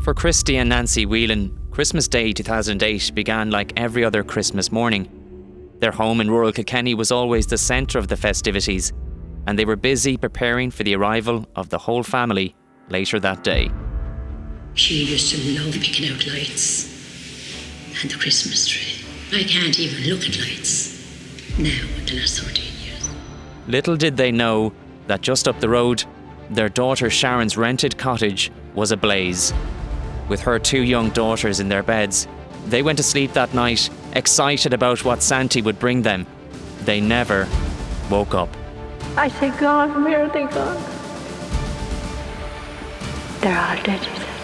For Christy and Nancy Whelan, Christmas Day 2008 began like every other Christmas morning. Their home in rural Kilkenny was always the centre of the festivities, and they were busy preparing for the arrival of the whole family later that day. She used to love picking out lights and the Christmas tree. I can't even look at lights now in the last 13 years. Little did they know that just up the road, their daughter Sharon's rented cottage was ablaze. With her 2 young daughters in their beds, they went to sleep that night excited about what Santi would bring them. They never woke up. I say, God, where are they gone? They're all dead, he said.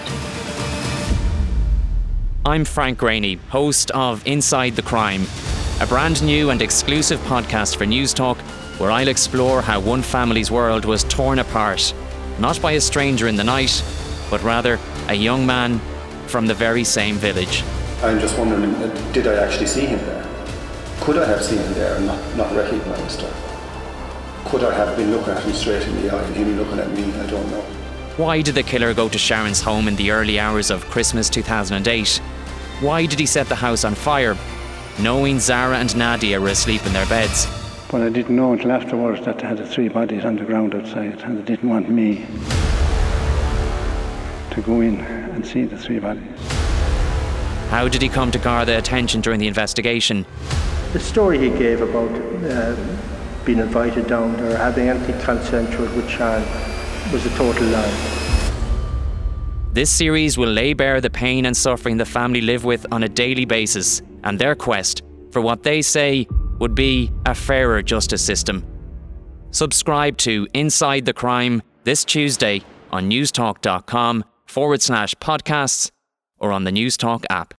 I'm Frank Rainey, host of Inside the Crime, a brand new and exclusive podcast for News Talk, where I'll explore how one family's world was torn apart, not by a stranger in the night, but rather a young man from the very same village. I'm just wondering, did I actually see him there? Could I have seen him there and not recognised her? Could I have been looking at him straight in the eye and him looking at me? I don't know. Why did the killer go to Sharon's home in the early hours of Christmas 2008? Why did he set the house on fire, knowing Zara and Nadia were asleep in their beds? But I didn't know until afterwards that they had the 3 bodies on the ground outside, and they didn't want me to go in and see the 3 bodies. How did he come to Garda attention during the investigation? The story he gave about being invited down there, having anything consensual with Sharon, was a total lie. This series will lay bare the pain and suffering the family live with on a daily basis and their quest for what they say would be a fairer justice system. Subscribe to Inside the Crime this Tuesday on newstalk.com/podcasts or on the Newstalk app.